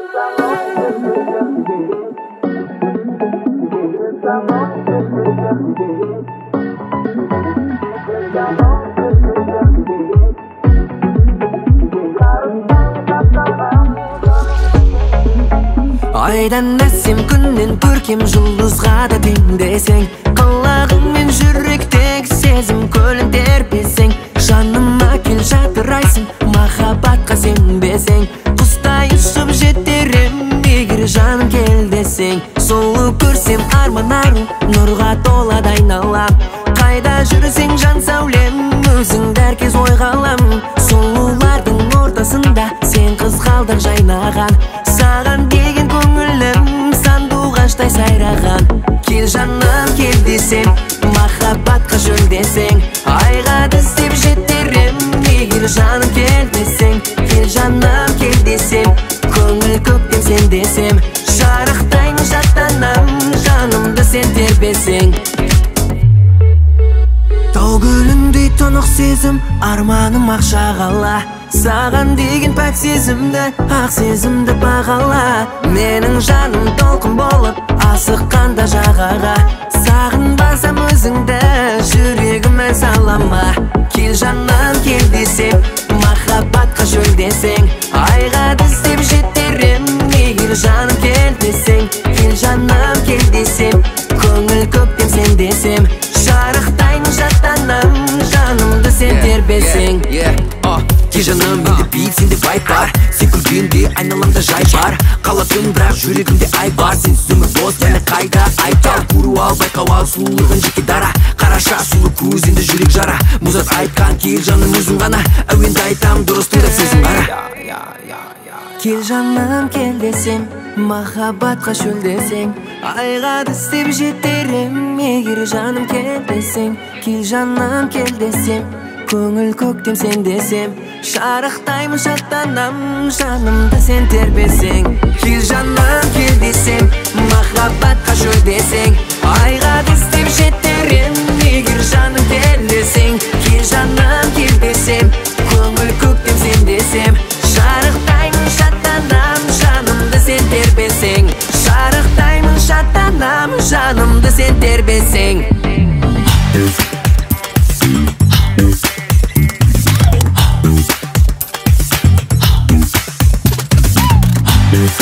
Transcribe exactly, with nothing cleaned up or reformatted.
Айдан әсем күннен көркем жұлдызға да теңдесең, қалағың мен жүректегі сезім көлін тербесең, жаныма кел жатырайсың, махаббатқа сенбесең, құстай ұшып жетерем егер жаным кел десең. Сұлу көрсем арман ару, нұрға толады айналам, қайда жүрсең жан сәулем, өзіңді әркез ойға аламын. Сұлулардың ортасында сен қызғалдақ жайнаған, саған деген көңілім сандуғаштай сайраған. Кел жаным кел десем, махаббатқа жөндесең, айға тістеп жетерем егер жаным кел десең. Кел жаным кел десем, көңіл көктем сен десем, жарықтайын жаттанам, жанымды сен тербесең. Тау гүліндей тұнық сезім, арманым ақ шағала, саған деген пәк сезімді, ақ сезімді бағала. Менің жаным толқын болып асыққанда жағаға, сағынбасам өзіңді жүрегіме салама. Кел жаным кел десем, махаббатқа шөлдесең, айға тістеп жетерем егер жаным кел десең. Кел жаным кел десем, көңіл көктем сен десем, жарықтайын жаттанам, жанымды сен тербесең. Кел жаным менде бит, сенде вайб бар, сен күлгенде айналамда жай бар, қалатын бірақ жүрегімде ай бар. Сенсіз өмір бос, яны қайда айыптал, көру ал, байқау ал, сұлулығын жеке дара, қараша сұлу көз енді жүрек жара. Мұзат айтқан кел жаным өзің ғана, әуенді айтам дұрыс тыңдап сезім қара. Кел жаным кел десем, махаббатқа шөлдесең, айға тістеп жетерем егер жаным кел десең. Кел жаным кел десем, көңіл көктем сен десем, шарықтаймын жаттанам, жанымды сен тербесең. Кел жаным кел десем, махаббатқа шөлдесең, айға тістеп жетерем егер жаным кел десең. Кел жаным кел десем, көңіл көктем сен десем, шарықтаймын жаттанам, жанымды сен тербесең. Шарықтаймын жаттанам, жанымды сен тербесең. Yeah.